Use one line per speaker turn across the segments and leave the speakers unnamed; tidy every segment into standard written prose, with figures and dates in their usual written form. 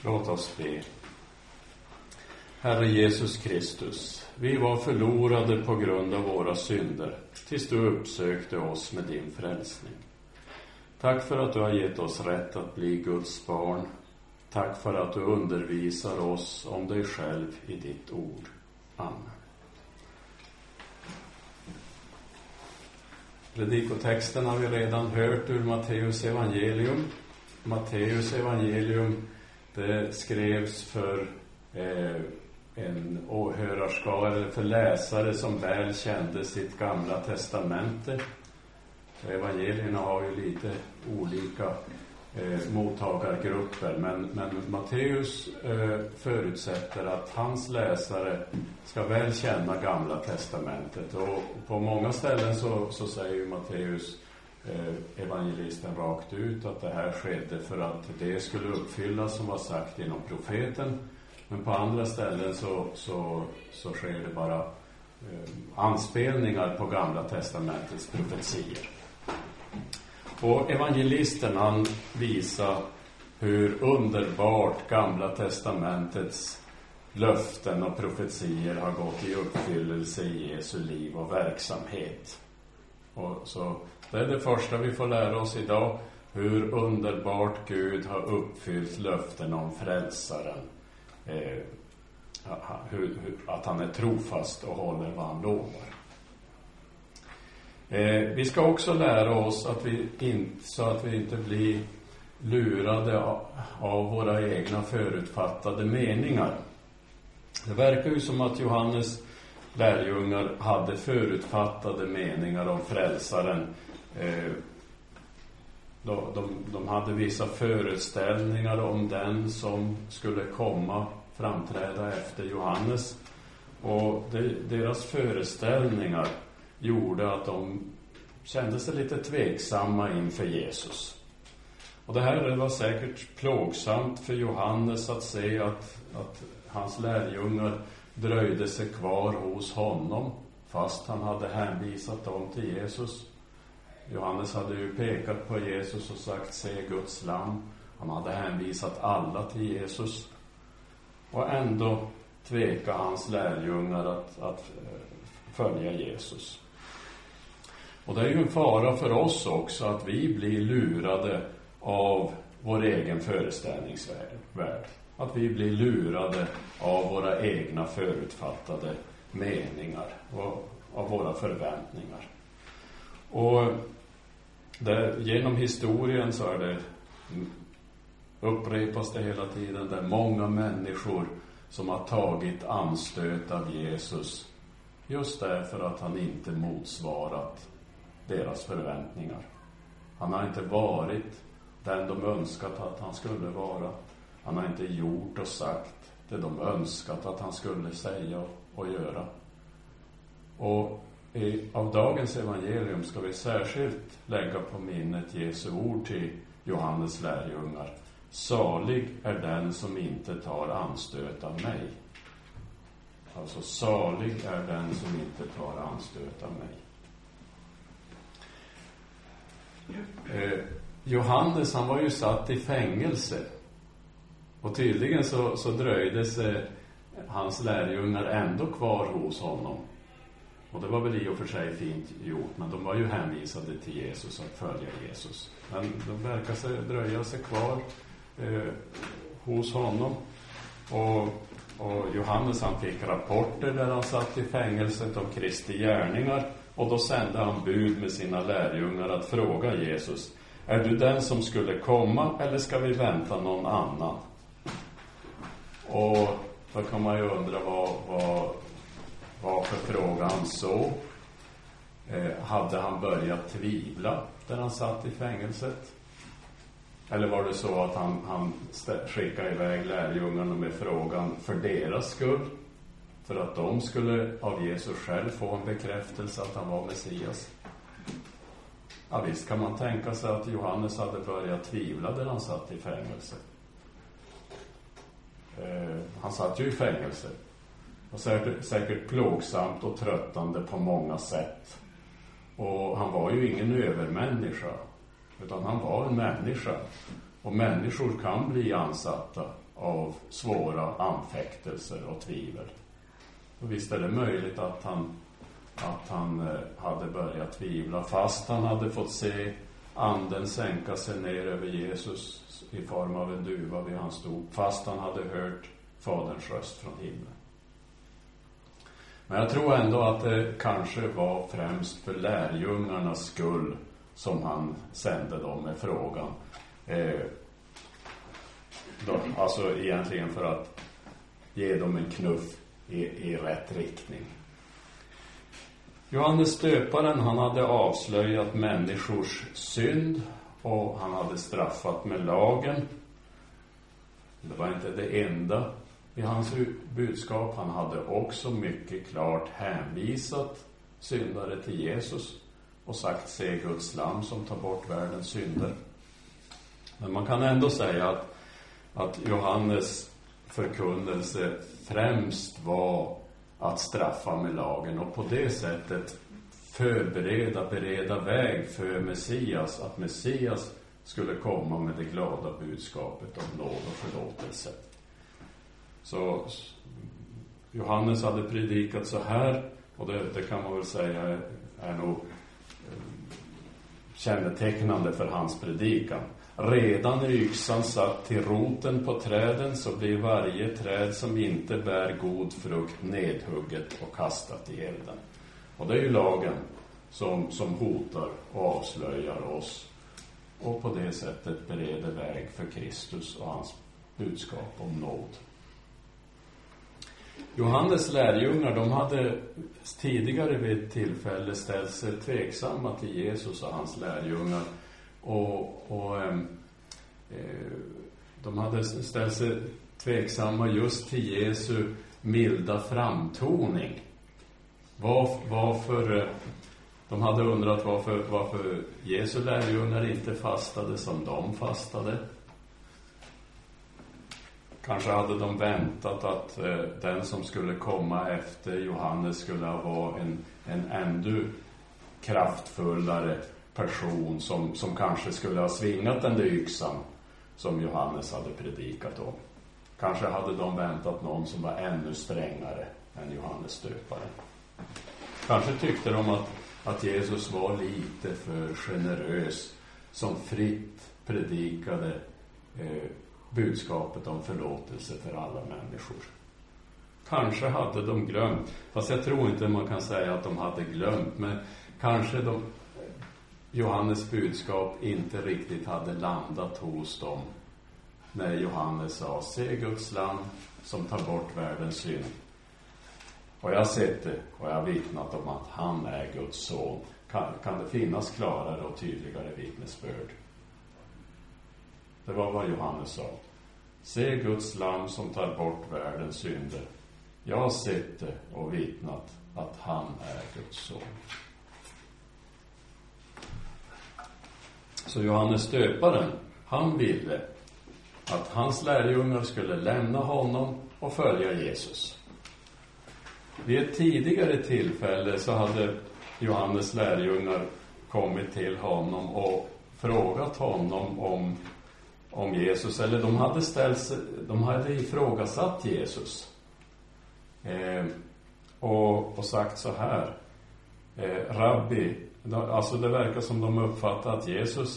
Låt oss be. Herre Jesus Kristus, vi var förlorade på grund av våra synder, tills du uppsökte oss med din frälsning. Tack för att du har gett oss rätt att bli Guds barn. Tack för att du undervisar oss om dig själv i ditt ord. Amen. Predikotexten har vi redan hört ur Matteus evangelium. Matteus evangelium, det skrevs för en åhörarskara eller för läsare som väl kände sitt gamla testamente. Evangelierna har ju lite olika mottagargrupper, men Matteus förutsätter att hans läsare ska väl känna gamla testamentet, och på många ställen så säger Matteus evangelisten rakt ut att det här skedde för att det skulle uppfyllas som var sagt genom profeten. Men på andra ställen så sker det bara anspelningar på gamla testamentets profetier. Och evangelisten, han visar hur underbart gamla testamentets löften och profetier har gått i uppfyllelse i Jesu liv och verksamhet. Och så det är det första vi får lära oss idag, hur underbart Gud har uppfyllt löften om frälsaren. Att han är trofast och håller vad han lovar. Vi ska också lära oss att vi inte blir lurade av våra egna förutfattade meningar. Det verkar ju som att Johannes lärjungar hade förutfattade meningar om frälsaren. De hade vissa föreställningar om den som skulle framträda efter Johannes. Och deras föreställningar gjorde att de kände sig lite tveksamma inför Jesus. Och det här var säkert plågsamt för Johannes att se att hans lärjungar dröjde sig kvar hos honom fast han hade hänvisat dem till Jesus. Johannes hade ju pekat på Jesus och sagt: se Guds lamm. Han hade hänvisat alla till Jesus. Och ändå tvekade hans lärjungar att följa Jesus. Och det är ju en fara för oss också att vi blir lurade av vår egen föreställningsvärld. Att vi blir lurade av våra egna förutfattade meningar och av våra förväntningar. Och genom historien så är det, upprepas det hela tiden, det är många människor som har tagit anstöt av Jesus just därför att han inte motsvarat deras förväntningar. Han har inte varit den de önskat att han skulle vara. Han har inte gjort och sagt det de önskat att han skulle säga och göra. Och av dagens evangelium ska vi särskilt lägga på minnet Jesu ord till Johannes lärjungar. Salig är den som inte tar anstöt av mig. Alltså salig är den som inte tar anstöt av mig. Johannes, han var ju satt i fängelse. Och tydligen så dröjde sig hans lärjungar ändå kvar hos honom. Och det var väl i och för sig fint gjort, men de var ju hänvisade till Jesus att följa Jesus. Men de verkar dröja sig kvar hos honom. Och Johannes, han fick rapporter där han satt i fängelset om Kristi gärningar. Och då sände han bud med sina lärjungar att fråga Jesus: är du den som skulle komma, eller ska vi vänta någon annan? Och då kan man ju undra vad för fråga han så. Hade han börjat tvivla där han satt i fängelset? Eller var det så att han skickade iväg lärjungarna med frågan för deras skull? För att de skulle av Jesus själv få en bekräftelse att han var Messias? Ja, visst kan man tänka sig att Johannes hade börjat tvivla där han satt i fängelse. Han satt ju i fängelse. Och säkert plågsamt och tröttande på många sätt. Och han var ju ingen övermänniska, utan han var en människa. Och människor kan bli ansatta av svåra anfäktelser och tvivel. Och visst är det möjligt att han hade börjat tvivla fast han hade fått se anden sänka sig ner över Jesus i form av en duva vid hans dop, fast han hade hört Faderns röst från himlen. Men jag tror ändå att det kanske var främst för lärjungarnas skull som han sände dem med frågan. Alltså egentligen för att ge dem en knuff i rätt riktning. Johannes döparen, han hade avslöjat människors synd och han hade straffat med lagen. Det var inte det enda i hans budskap. Han hade också mycket klart hänvisat syndare till Jesus och sagt: se Guds lamm som tar bort världens synder. Men man kan ändå säga att Johannes förkunnelse främst var att straffa med lagen och på det sättet bereda väg för Messias, att Messias skulle komma med det glada budskapet om nåd och förlåtelse. Så Johannes hade predikat så här, och det kan man väl säga är nog kännetecknande för hans predikan. Redan är yxan satt till roten på träden, så blir varje träd som inte bär god frukt nedhugget och kastat i elden. Och det är ju lagen som hotar och avslöjar oss och på det sättet bereder väg för Kristus och hans budskap om nåd. Johannes lärjungar, de hade tidigare vid ett tillfälle ställt sig tveksamma till Jesus och hans lärjungar. Och de hade ställt sig tveksamma just till Jesu milda framtoning. Varför de hade undrat varför Jesu lärjungar inte fastade som de fastade. Kanske hade de väntat att den som skulle komma efter Johannes skulle vara en ännu kraftfullare person som kanske skulle ha svingat den där yxan som Johannes hade predikat om. Kanske hade de väntat någon som var ännu strängare än Johannes döparen. Kanske tyckte de att Jesus var lite för generös som fritt predikade budskapet om förlåtelse för alla människor. Kanske hade de glömt, fast jag tror inte man kan säga att de hade glömt, men kanske Johannes budskap inte riktigt hade landat hos dem när Johannes sa: se Guds lamm som tar bort världens synd. Och jag har sett det och jag har vittnat om att han är Guds son. Kan det finnas klarare och tydligare vittnesbörd? Det var vad Johannes sa. Se Guds lamm som tar bort världens synder. Jag har sett det och vittnat att han är Guds son. Så Johannes döparen, han ville att hans lärjungar skulle lämna honom och följa Jesus. Vid ett tidigare tillfälle så hade Johannes lärjungar kommit till honom och frågat honom om Jesus, eller de hade ifrågasatt Jesus och sagt så här: Rabbi, alltså det verkar som de uppfattade att Jesus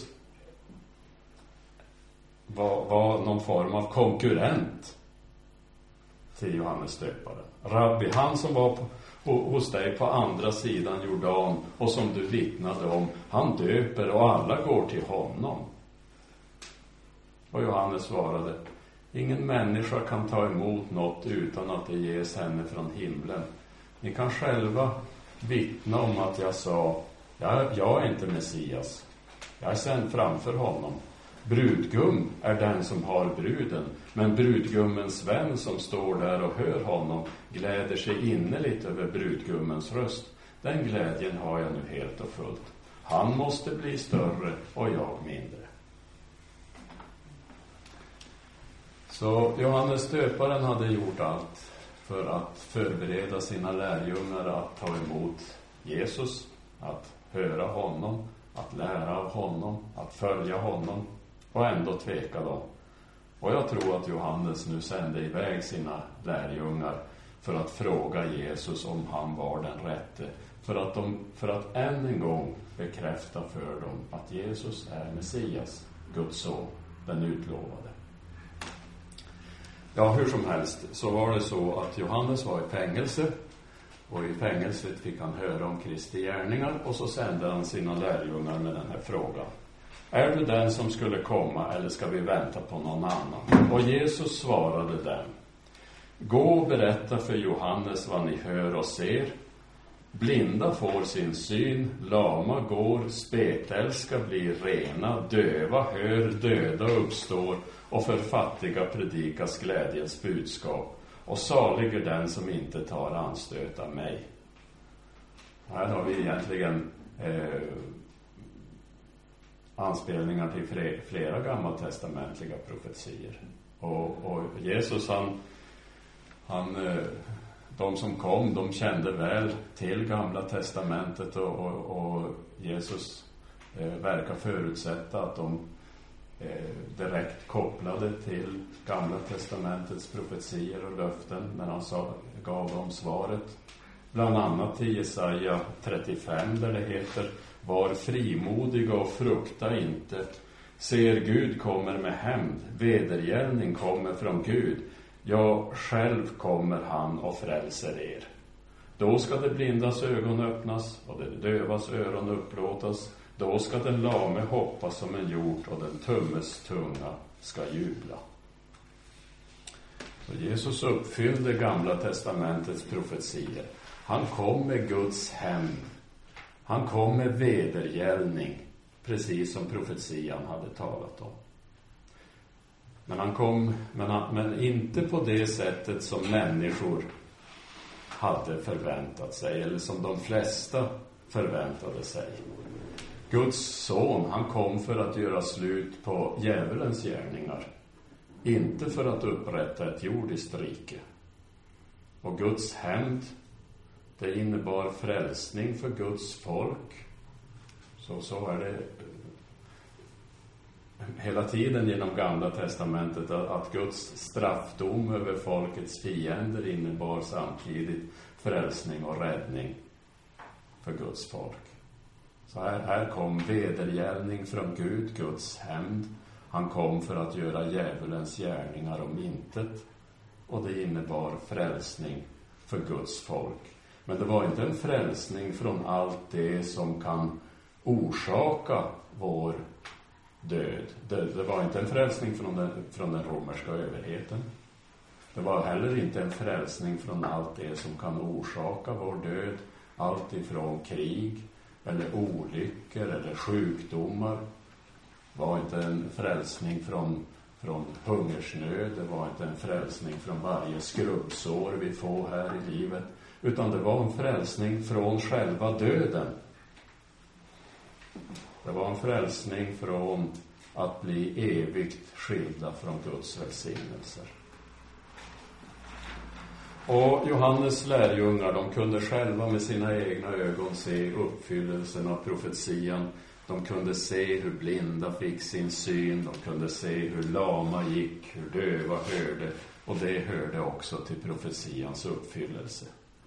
var någon form av konkurrent till Johannes döparen. Rabbi, han som var hos dig på andra sidan Jordan och som du vittnade om, han döper och alla går till honom. Och Johannes svarade: ingen människa kan ta emot något utan att det ges henne från himlen. Ni kan själva vittna om att jag sa: jag är inte Messias, jag är sänd framför honom. Brudgum är den som har bruden, men brudgummens vän som står där och hör honom gläder sig innerligt över brudgummens röst. Den glädjen har jag nu helt och fullt. Han måste bli större och jag mindre. Så Johannes döparen hade gjort allt för att förbereda sina lärjungar att ta emot Jesus, att höra honom, att lära av honom, att följa honom. Och ändå tvekade de. Och jag tror att Johannes nu sände iväg sina lärjungar för att fråga Jesus om han var den rätte. För att än en gång bekräfta för dem att Jesus är Messias, Guds son, den utlovade. Ja, hur som helst så var det så att Johannes var i fängelse. Och i fängelset fick han höra om Kristi gärningar. Och så sände han sina lärjungar med den här frågan. Är du den som skulle komma eller ska vi vänta på någon annan? Och Jesus svarade dem. Gå och berätta för Johannes vad ni hör och ser. Blinda får sin syn, lama går, spetälska blir rena, döva hör, döda uppstår och för fattiga predikas glädjens budskap. Och salig är den som inte tar anstöt av mig. Här har vi egentligen anspelningar till flera gammaltestamentliga profetier. Och Jesus de som kom, de kände väl till Gamla testamentet och Jesus verkar förutsätta att de direkt kopplade till Gamla testamentets profetier och löften när han gav dem svaret. Bland annat till Jesaja 35 där det heter: var frimodiga och frukta inte. Ser Gud kommer med hämnd, vedergällning kommer från Gud. Ja, själv kommer han och frälser er. Då ska det blindas ögon öppnas och det dövas öron upplåtas. Då ska den lame hoppa som en hjort och den tummes tunga ska jubla. Så Jesus uppfyllde Gamla testamentets profetier. Han kom med Guds hämnd. Han kom med vedergällning, precis som profetian hade talat om. Men han kom, men inte på det sättet som människor hade förväntat sig, eller som de flesta förväntade sig. Guds son, han kom för att göra slut på djävulens gärningar, inte för att upprätta ett jordiskt rike. Och Guds hämnd, det innebar frälsning för Guds folk. Så är det hela tiden genom Gamla testamentet, att Guds straffdom över folkets fiender innebar samtidigt frälsning och räddning för Guds folk. Så här kom vedergällning från Gud, Guds hämnd. Han kom för att göra djävulens gärningar om intet, och det innebar frälsning för Guds folk. Men det var inte en frälsning från allt det som kan orsaka vår död. Det var inte en frälsning från den romerska överheten. Det var heller inte en frälsning från allt det som kan orsaka vår död. Allt ifrån krig eller olyckor eller sjukdomar. Det var inte en frälsning från hungersnöd. Det var inte en frälsning från varje skrubbsår vi får här i livet. Utan det var en frälsning från själva döden. Det var en frälsning från att bli evigt skilda från Guds välsignelser. Och Johannes lärjungar, de kunde själva med sina egna ögon se uppfyllelsen av profetian. De kunde se hur blinda fick sin syn. De kunde se hur lama gick, hur döva hörde. Och det hörde också till profetians uppfyllelse.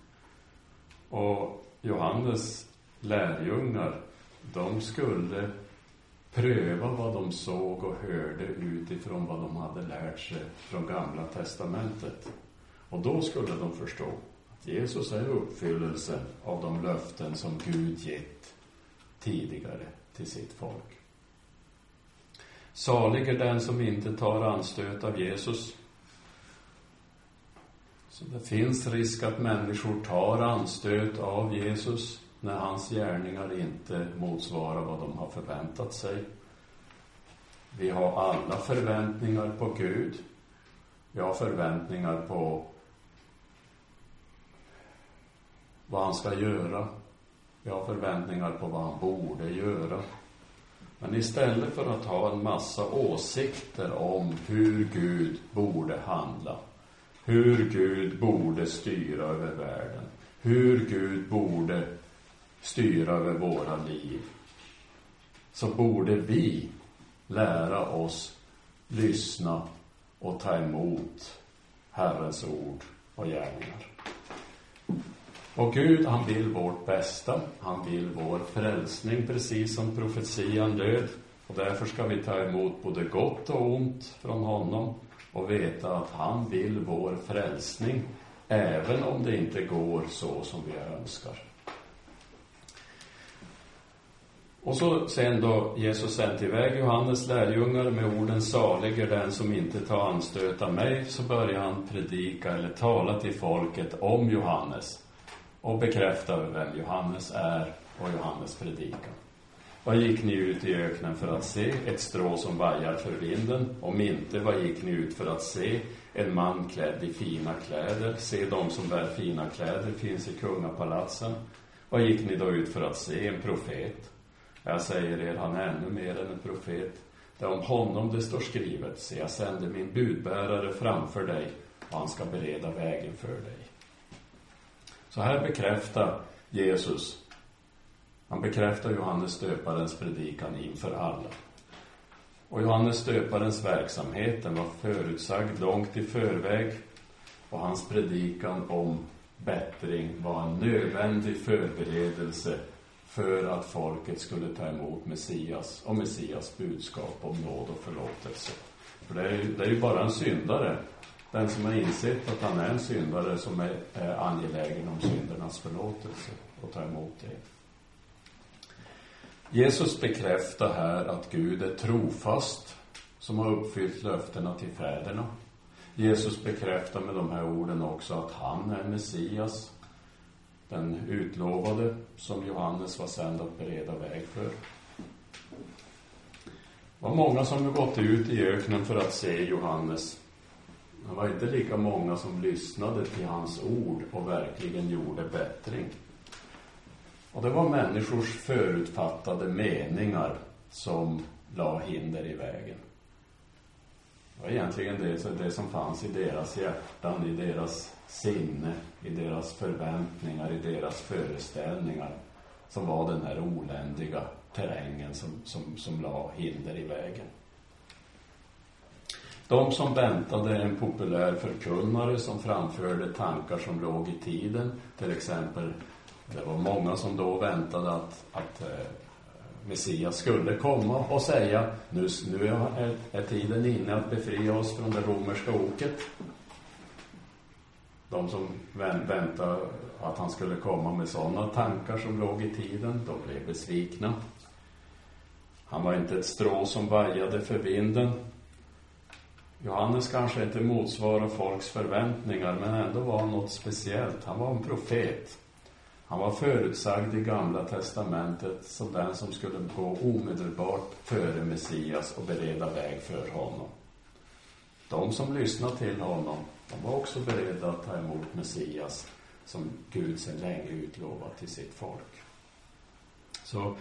Och Johannes lärjungar, de skulle pröva vad de såg och hörde utifrån vad de hade lärt sig från Gamla testamentet. Och då skulle de förstå att Jesus är uppfyllelsen av de löften som Gud gett tidigare till sitt folk. Salig är den som inte tar anstöt av Jesus. Så det finns risk att människor tar anstöt av Jesus när hans gärningar inte motsvarar vad de har förväntat sig. Vi har alla förväntningar på Gud. Vi har förväntningar på vad han ska göra. Vi har förväntningar på vad han borde göra. Men istället för att ha en massa åsikter om hur Gud borde handla, hur Gud borde styra över världen, hur Gud borde styra över våra liv, så borde vi lära oss lyssna och ta emot Herrens ord och gärningar. Och Gud, han vill vårt bästa. Han vill vår frälsning, precis som profetian löd. Och därför ska vi ta emot både gott och ont från honom och veta att han vill vår frälsning, även om det inte går så som vi önskar. Och så sen då Jesus sänt iväg Johannes lärjungar med orden salig är den som inte tar anstöt av mig, så börjar han predika eller tala till folket om Johannes och bekräfta vem Johannes är och Johannes predikan. Vad gick ni ut i öknen för att se? Ett strå som vajar för vinden. Om inte, vad gick ni ut för att se? En man klädd i fina kläder. Se, de som bär fina kläder finns i kungapalatsen. Vad gick ni då ut för att se? En profet. Jag säger er, han är ännu mer än en profet. Det är om honom det står skrivet. Se, jag sänder min budbärare framför dig och han ska bereda vägen för dig. Så här bekräftar Jesus. Han bekräftar Johannes döparens predikan inför alla. Och Johannes döparens verksamhet, den var förutsagd långt i förväg. Och hans predikan om bättring var en nödvändig förberedelse för att folket skulle ta emot Messias och Messias budskap om nåd och förlåtelse. För det är ju bara en syndare, den som har insett att han är en syndare, som är angelägen om syndernas förlåtelse och ta emot det. Jesus bekräftar här att Gud är trofast som har uppfyllt löftena till fäderna. Jesus bekräftar med de här orden också att han är Messias, den utlovade som Johannes var sänd att bereda väg för. Det var många som gått ut i öknen för att se Johannes. Det var inte lika många som lyssnade till hans ord och verkligen gjorde bättring. Och det var människors förutfattade meningar som la hinder i vägen. Det var egentligen det som fanns i deras hjärtan, i deras sinne, i deras förväntningar, i deras föreställningar, som var den här oländiga terrängen som la hinder i vägen. De som väntade en populär förkunnare som framförde tankar som låg i tiden, till exempel, det var många som då väntade att Messias skulle komma och säga nu är tiden inne att befria oss från det romerska oket. De som väntade att han skulle komma med sådana tankar som låg i tiden, de blev besvikna. Han var inte ett strå som vajade för vinden. Johannes kanske inte motsvarar folks förväntningar, men ändå var han något speciellt. Han var en profet. Han var förutsagd i Gamla testamentet som den som skulle gå omedelbart före Messias och bereda väg för honom. De som lyssnade till honom, de var också beredda att ta emot Messias som Gud sedan länge utlovat till sitt folk. Så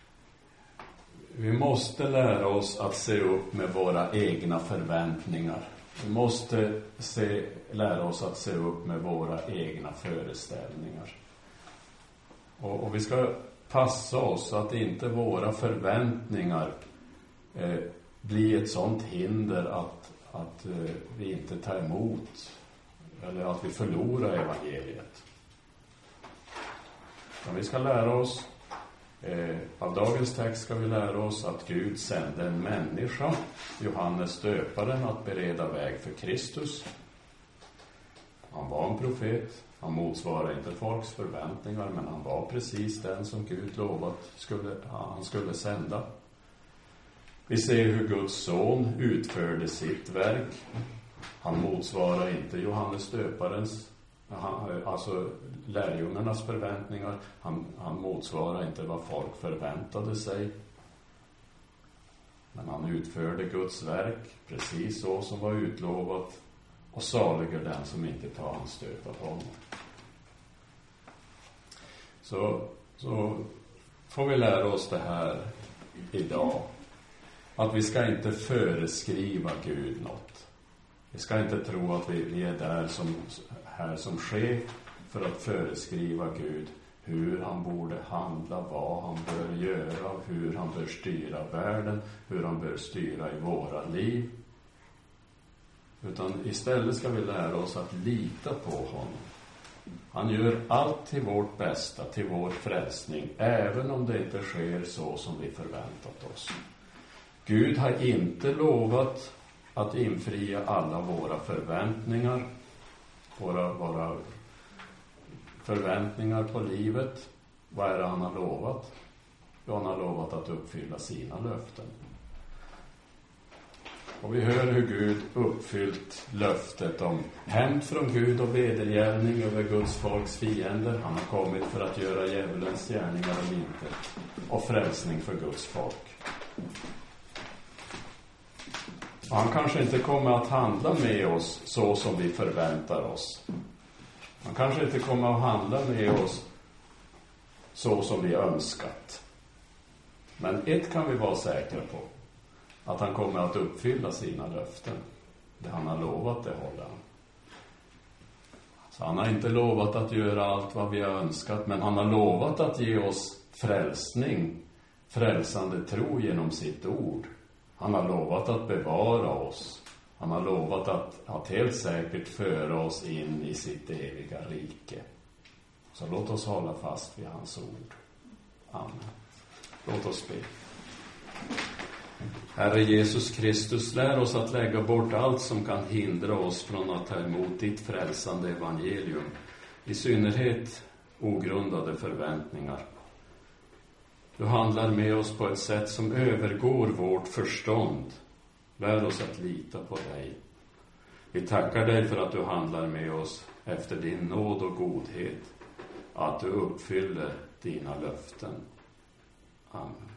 vi måste lära oss att se upp med våra egna förväntningar. Vi måste lära oss att se upp med våra egna föreställningar. Och vi ska passa oss så att inte våra förväntningar blir ett sånt hinder att vi inte tar emot eller att vi förlorar evangeliet. Men vi ska lära oss, av dagens text ska vi lära oss att Gud sände en människa, Johannes döparen, att bereda väg för Kristus. Han var en profet. Han motsvarade inte folks förväntningar, men han var precis den som Gud lovat han skulle sända. Vi ser hur Guds son utförde sitt verk. Han motsvarar inte Johannes döparens, alltså lärjungarnas förväntningar. Han motsvarar inte vad folk förväntade sig. Men han utförde Guds verk precis så som var utlovat. Och salig är den som inte tar anstöt av honom. Så får vi lära oss det här idag. Att vi ska inte föreskriva Gud något. Vi ska inte tro att vi är där som chef för att föreskriva Gud hur han borde handla, vad han bör göra, hur han bör styra världen, hur han bör styra i våra liv. Utan istället ska vi lära oss att lita på honom. Han gör allt till vårt bästa, till vår frälsning, även om det inte sker så som vi förväntat oss. Gud har inte lovat att infria alla våra förväntningar, våra förväntningar på livet. Vad är det han har lovat? Jo, han har lovat att uppfylla sina löften. Och vi hör hur Gud uppfyllt löftet om hämnd från Gud och vedergällning över Guds folks fiender. Han har kommit för att göra djävulens gärningar om intet och frälsning för Guds folk. Och han kanske inte kommer att handla med oss så som vi förväntar oss. Han kanske inte kommer att handla med oss så som vi önskat. Men ett kan vi vara säkra på. Att han kommer att uppfylla sina löften. Det han har lovat, det håller han. Så han har inte lovat att göra allt vad vi har önskat. Men han har lovat att ge oss frälsning, frälsande tro genom sitt ord. Han har lovat att bevara oss. Han har lovat att helt säkert föra oss in i sitt eviga rike. Så låt oss hålla fast vid hans ord. Amen. Låt oss be. Herre Jesus Kristus, lär oss att lägga bort allt som kan hindra oss från att ta emot ditt frälsande evangelium. I synnerhet ogrundade förväntningar. Du handlar med oss på ett sätt som övergår vårt förstånd. Lär oss att lita på dig. Vi tackar dig för att du handlar med oss efter din nåd och godhet. Att du uppfyller dina löften. Amen.